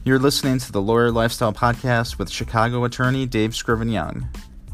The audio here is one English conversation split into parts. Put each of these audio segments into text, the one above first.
You're listening to the Lawyer Lifestyle Podcast with Chicago attorney Dave Scriven Young.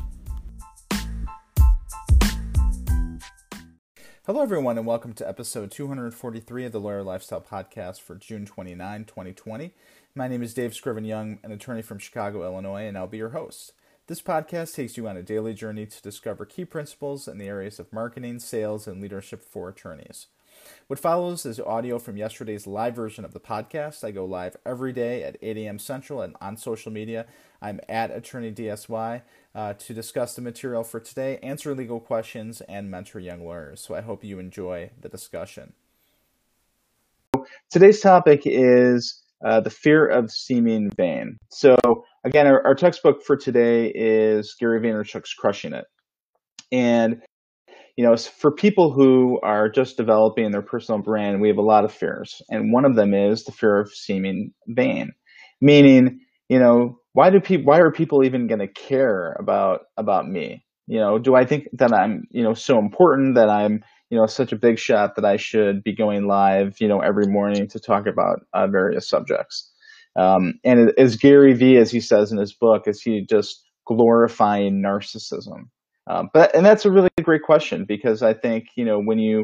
Hello, everyone, and welcome to episode 243 of the Lawyer Lifestyle Podcast for June 29, 2020. My name is Dave Scriven Young, an attorney from Chicago, Illinois, and I'll be your host. This podcast takes you on a daily journey to discover key principles in the areas of marketing, sales, and leadership for attorneys. What follows is audio from yesterday's live version of the podcast. I go live every day at 8 a.m. Central and on social media. I'm at Attorney DSY to discuss the material for today, answer legal questions, and mentor young lawyers. So I hope you enjoy the discussion. Today's topic is the fear of seeming vain. So again, our textbook for today is Gary Vaynerchuk's Crushing It. And for people who are just developing their personal brand, we have a lot of fears. And one of them is the fear of seeming vain. Meaning, why are people even going to care about me? Do I think that I'm, so important that I'm, such a big shot that I should be going live, every morning to talk about various subjects? And as Gary V, as he says in his book, is he just glorifying narcissism? And that's a really great question, because I think, when you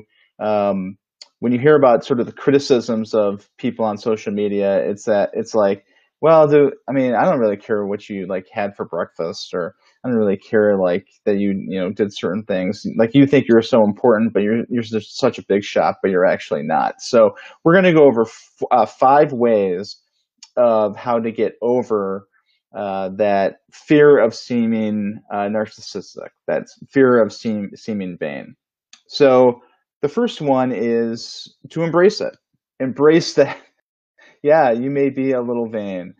hear about sort of the criticisms of people on social media, it's like, well, I don't really care what you had for breakfast, or I don't really care that you did certain things. You think you're so important, but you're just such a big shot, but you're actually not. So we're going to go over 5 ways of how to get over that fear of seeming narcissistic, that fear of seeming vain. So the first one is to embrace it. Embrace that, yeah, you may be a little vain.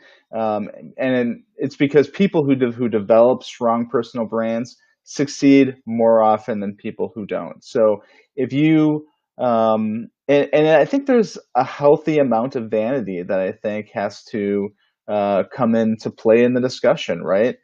And it's because people who develop strong personal brands succeed more often than people who don't. So if you, and I think there's a healthy amount of vanity that I think has to come into play in the discussion, right?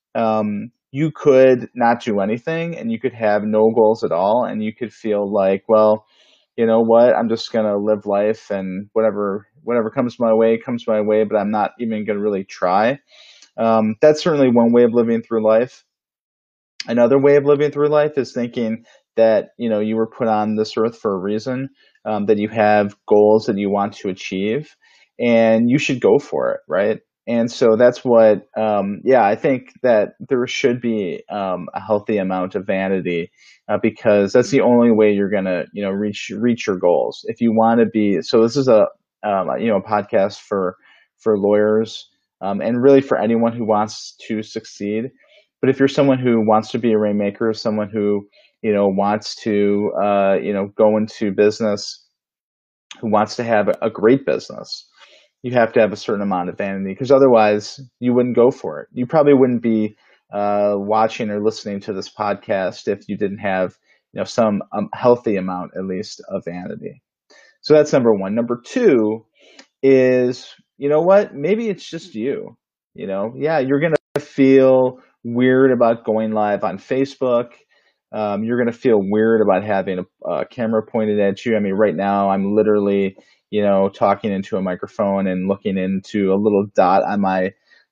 You could not do anything, and you could have no goals at all, and you could feel like, well, you know what, I'm just going to live life, and whatever comes my way, but I'm not even going to really try. That's certainly one way of living through life. Another way of living through life is thinking that, you were put on this earth for a reason, that you have goals that you want to achieve, and you should go for it, right? And so that's what, I think that there should be a healthy amount of vanity, because that's the only way you're gonna, reach your goals. If you want to be, so this is a podcast for lawyers, and really for anyone who wants to succeed. But if you're someone who wants to be a rainmaker, someone who wants to go into business, who wants to have a great business, you have to have a certain amount of vanity, because otherwise you wouldn't go for it. You probably wouldn't be watching or listening to this podcast if you didn't have some healthy amount, at least, of vanity. So that's number one. Number two is, maybe it's just you. You're going to feel weird about going live on Facebook. You're going to feel weird about having a camera pointed at you. Right now I'm literally, talking into a microphone and looking into a little dot on my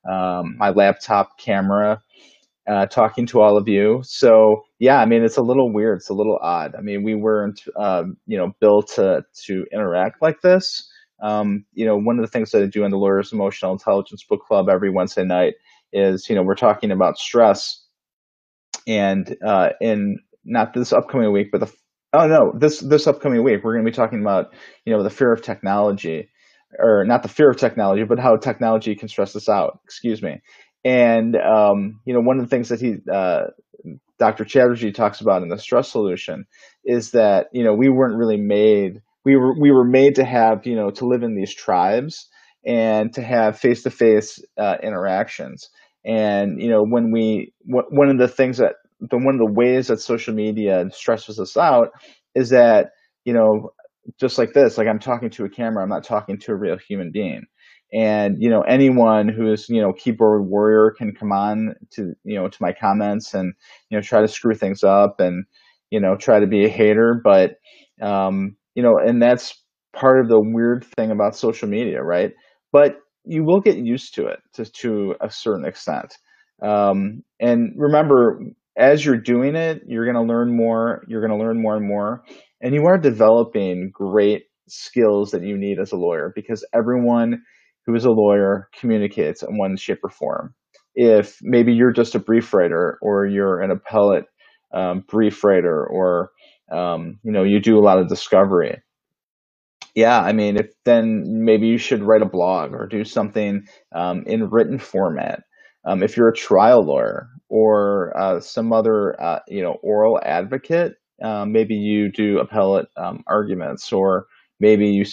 laptop camera, talking to all of you. So yeah, it's a little weird. It's a little odd. We weren't, built to interact like this. One of the things that I do in the Lawyers Emotional Intelligence Book Club every Wednesday night is, we're talking about stress, and in not this upcoming week, but this upcoming week, we're going to be talking about, the fear of technology, or not the fear of technology, but how technology can stress us out. Excuse me. And, one of the things that Dr. Chatterjee talks about in the Stress Solution is that, we weren't really made, we were made to have, to live in these tribes and to have face-to-face interactions. And, one of the ways that social media stresses us out is that, just like this, I'm talking to a camera, I'm not talking to a real human being. And, anyone who is, keyboard warrior can come on to, to my comments and, try to screw things up and, try to be a hater. But, and that's part of the weird thing about social media, right? But you will get used to it to a certain extent. And remember, as you're doing it, you're going to learn more. You're going to learn more and more, and you are developing great skills that you need as a lawyer, because everyone who is a lawyer communicates in one shape or form. If maybe you're just a brief writer, or you're an appellate brief writer, or you do a lot of discovery. Yeah, I mean, if then maybe you should write a blog or do something in written format. If you're a trial lawyer, or some other, oral advocate, maybe you do appellate arguments, or maybe you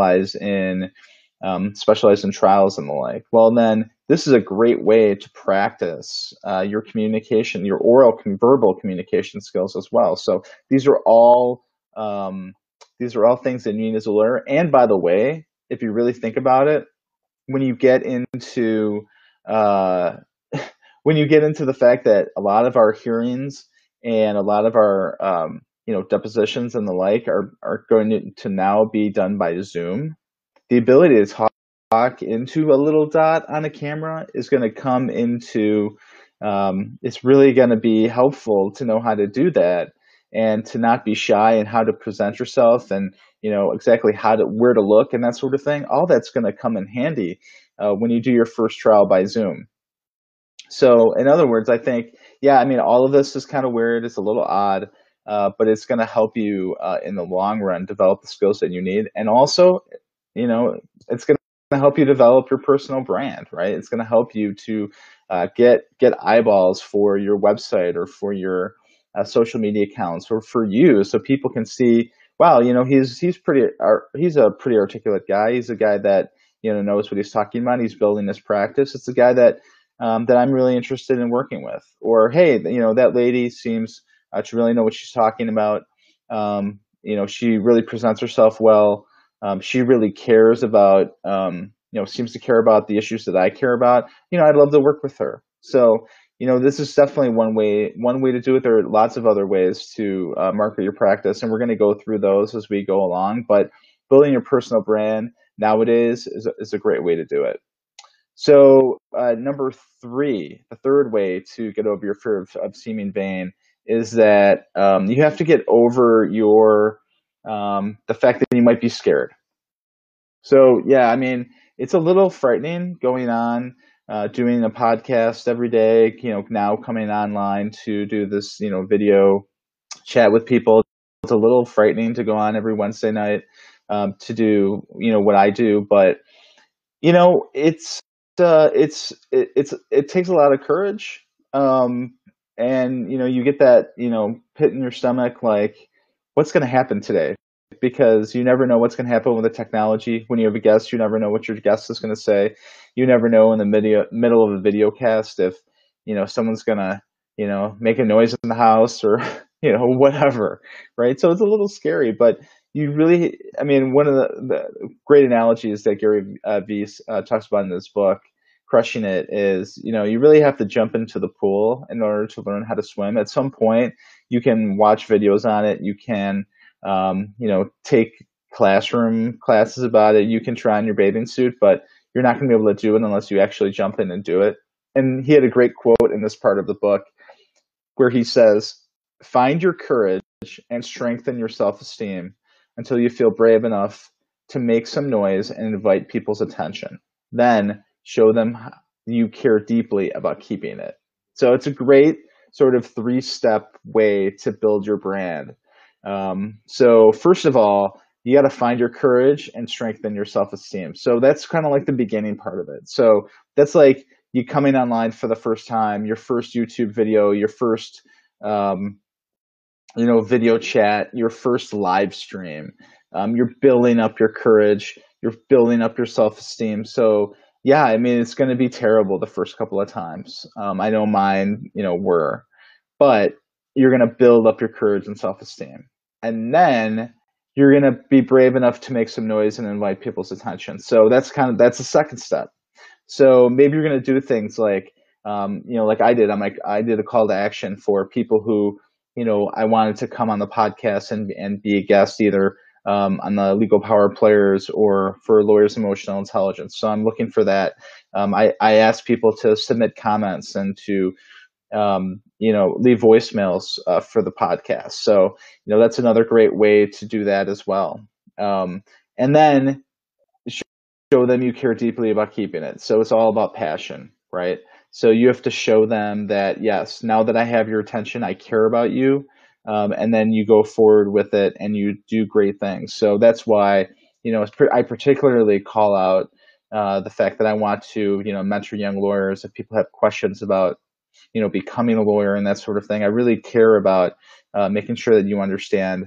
specialize in trials and the like. Well, then this is a great way to practice your communication, your verbal communication skills as well. So these are all um, these are all things that you need as a lawyer. And by the way, if you really think about it, when you get into uh, when you get into the fact that a lot of our hearings and a lot of our depositions and the like are going to now be done by Zoom, the ability to talk into a little dot on a camera is going to come into it's really going to be helpful to know how to do that, and to not be shy, and how to present yourself, and exactly where to look, and that sort of thing. All that's going to come in handy when you do your first trial by Zoom. So in other words, I think, yeah, I mean, all of this is kind of weird. It's a little odd, but it's going to help you in the long run develop the skills that you need. And also, it's going to help you develop your personal brand, right? It's going to help you to get eyeballs for your website, or for your social media accounts, or for you, so people can see, wow, he's a pretty articulate guy. He's a guy that knows what he's talking about. He's building this practice. It's a guy that I'm really interested in working with. Or, hey, that lady seems to really know what she's talking about. She really presents herself well. She really cares about, seems to care about the issues that I care about. I'd love to work with her. So, this is definitely one way to do it. There are lots of other ways to market your practice, and we're going to go through those as we go along. But building your personal brand nowadays is a great way to do it. So number three, the third way to get over your fear of seeming vain, is that you have to get over the fact that you might be scared. So yeah, I mean, it's a little frightening going on, doing a podcast every day. Now coming online to do this, video chat with people. It's a little frightening to go on every Wednesday night to do, what I do, but it takes a lot of courage, and you get that pit in your stomach, like, what's going to happen today, because you never know what's going to happen with the technology. When you have a guest, you never know what your guest is going to say. You never know in the middle of a video cast if someone's going to make a noise in the house, or whatever, right? So it's a little scary, but you really, I mean, one of the great analogies that Gary Vee talks about in this book, Crushing It, is, you really have to jump into the pool in order to learn how to swim. At some point, you can watch videos on it. You can, take classroom classes about it. You can try on your bathing suit, but you're not going to be able to do it unless you actually jump in and do it. And he had a great quote in this part of the book where he says, "Find your courage and strengthen your self-esteem until you feel brave enough to make some noise and invite people's attention. Then show them you care deeply about keeping it." So it's a great sort of 3-step way to build your brand. So first of all, you got to find your courage and strengthen your self-esteem. So that's kind of like the beginning part of it. So that's like you coming online for the first time, your first YouTube video, your first video chat, your first live stream. You're building up your courage, you're building up your self-esteem. So yeah, I mean, it's going to be terrible the first couple of times. I know mine, were, but you're going to build up your courage and self-esteem. And then you're going to be brave enough to make some noise and invite people's attention. So that's the second step. So maybe you're going to do things like, like I did. I did a call to action for people who, I wanted to come on the podcast and be a guest, either on the Legal Power Players or for Lawyers Emotional Intelligence. So I'm looking for that. I ask people to submit comments and to leave voicemails for the podcast. So that's another great way to do that as well. And then show them you care deeply about keeping it. So it's all about passion, right? So you have to show them that, yes, now that I have your attention, I care about you. And then you go forward with it and you do great things. So that's why, I particularly call out the fact that I want to, mentor young lawyers. If people have questions about, becoming a lawyer and that sort of thing, I really care about making sure that you understand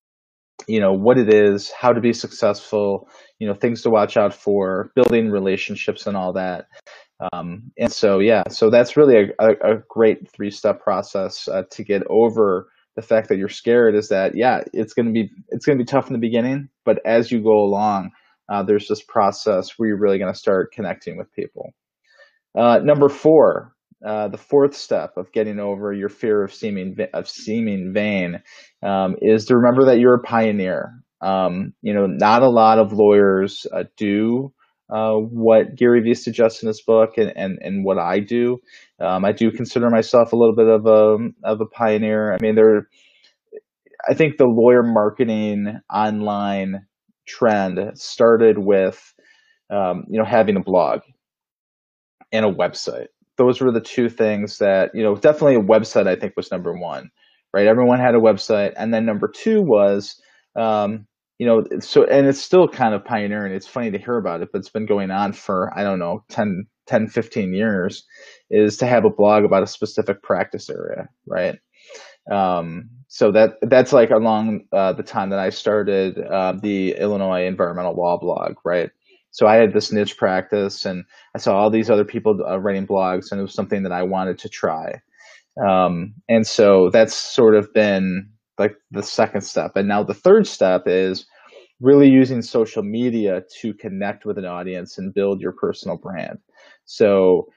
what it is, how to be successful, things to watch out for, building relationships and all that. And so, yeah, so that's really a great 3-step process to get over the fact that you're scared. Is that, yeah, it's going to be tough in the beginning, but as you go along, there's this process where you're really going to start connecting with people. Number 4, the 4th step of getting over your fear of seeming vain is to remember that you're a pioneer. Not a lot of lawyers do what Gary Vee suggests in his book, and what I do. I do consider myself a little bit of a pioneer. I mean, I think the lawyer marketing online trend started with having a blog and a website. Those were the 2 things that, definitely a website I think was number 1, right? Everyone had a website. And then number 2 was, and it's still kind of pioneering. It's funny to hear about it, but it's been going on for, I don't know, 10, 15 years, is to have a blog about a specific practice area, right? So that's like along the time that I started the Illinois Environmental Law blog, right? So I had this niche practice, and I saw all these other people writing blogs, and it was something that I wanted to try. And so that's sort of been like the 2nd step. And now the 3rd step is really using social media to connect with an audience and build your personal brand. So,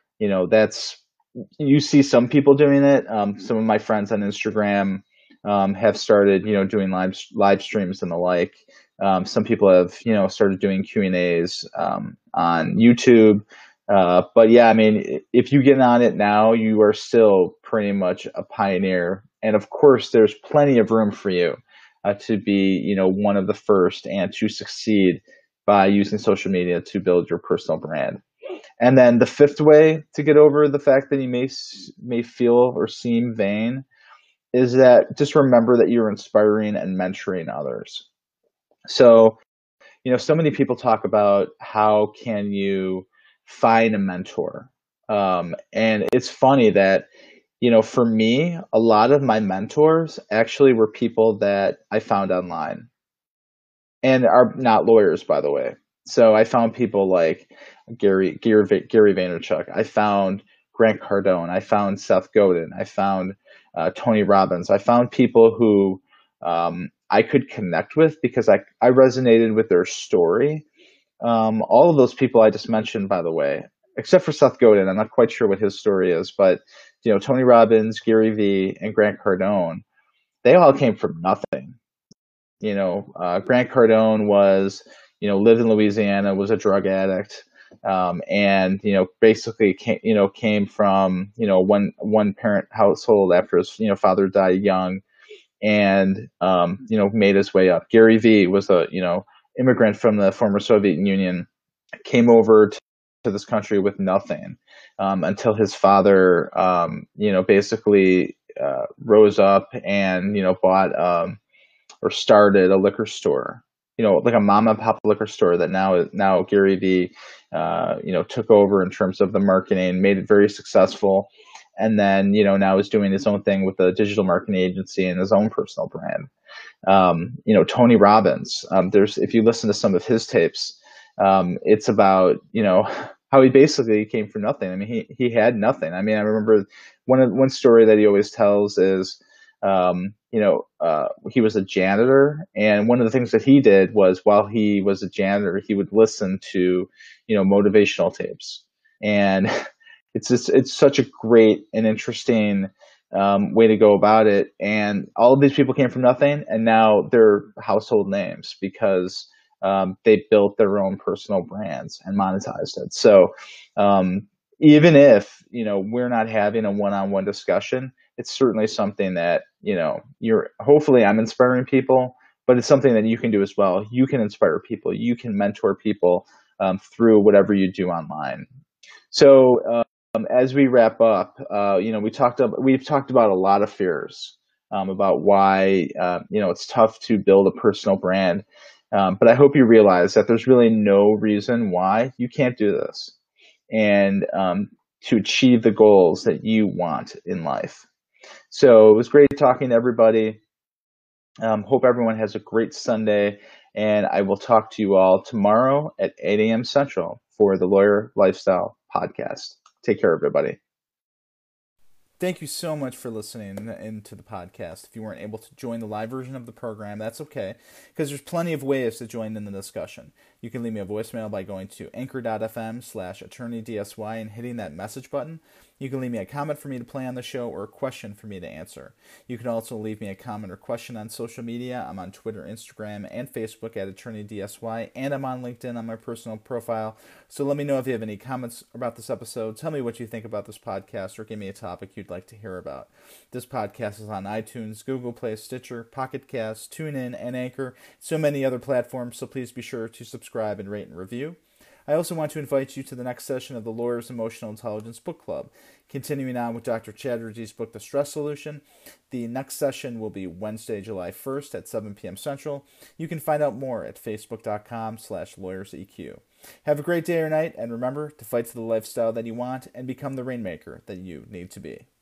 you see some people doing it. Some of my friends on Instagram have started, doing live streams and the like. Some people have, started doing Q&As on YouTube. But yeah, I mean, if you get on it now, you are still pretty much a pioneer. And of course, there's plenty of room for you to be, one of the first and to succeed by using social media to build your personal brand. And then the 5th way to get over the fact that you may feel or seem vain is that just remember that you're inspiring and mentoring others. So, so many people talk about how can you find a mentor. And it's funny that, for me, a lot of my mentors actually were people that I found online and are not lawyers, by the way. So I found people like Gary Vaynerchuk. I found Grant Cardone. I found Seth Godin. I found Tony Robbins. I found people who I could connect with because I resonated with their story. All of those people I just mentioned, by the way, except for Seth Godin, I'm not quite sure what his story is, but Tony Robbins, Gary Vee, and Grant Cardone, they all came from nothing. Grant Cardone was, lived in Louisiana, was a drug addict, and basically came from one parent household after his father died young, and made his way up. Gary Vee was a immigrant from the former Soviet Union, came over to this country with nothing until his father basically rose up and bought or started a liquor store, like a mom and pop liquor store that now Gary Vee, took over in terms of the marketing, made it very successful. And then, now is doing his own thing with a digital marketing agency and his own personal brand. Tony Robbins, if you listen to some of his tapes, it's about, how he basically came from nothing. I mean, he had nothing. I mean, I remember one story that he always tells is, he was a janitor, and one of the things that he did was while he was a janitor, he would listen to, motivational tapes. And it's such a great and interesting way to go about it. And all of these people came from nothing, and now they're household names because they built their own personal brands and monetized it. So even if we're not having a one-on-one discussion, it's certainly something that you're hopefully I'm inspiring people, but it's something that you can do as well. You can inspire people. You can mentor people through whatever you do online. So as we wrap up, we've talked about a lot of fears about why it's tough to build a personal brand, but I hope you realize that there's really no reason why you can't do this, and to achieve the goals that you want in life. So it was great talking to everybody. Hope everyone has a great Sunday, and I will talk to you all tomorrow at 8 a.m. Central for the Lawyer Lifestyle Podcast. Take care, everybody. Thank you so much for listening into the podcast. If you weren't able to join the live version of the program, that's okay, because there's plenty of ways to join in the discussion. You can leave me a voicemail by going to anchor.fm/attorneydSy and hitting that message button. You can leave me a comment for me to play on the show or a question for me to answer. You can also leave me a comment or question on social media. I'm on Twitter, Instagram, and Facebook at AttorneyDSY, and I'm on LinkedIn on my personal profile. So let me know if you have any comments about this episode. Tell me what you think about this podcast, or give me a topic you'd like to hear about. This podcast is on iTunes, Google Play, Stitcher, Pocket Cast, TuneIn, and Anchor. So many other platforms, so please be sure to subscribe and rate and review. I also want to invite you to the next session of the Lawyer's Emotional Intelligence Book Club. Continuing on with Dr. Chatterjee's book, The Stress Solution, the next session will be Wednesday, July 1st at 7 p.m. Central. You can find out more at facebook.com/lawyerseq. Have a great day or night, and remember to fight for the lifestyle that you want and become the rainmaker that you need to be.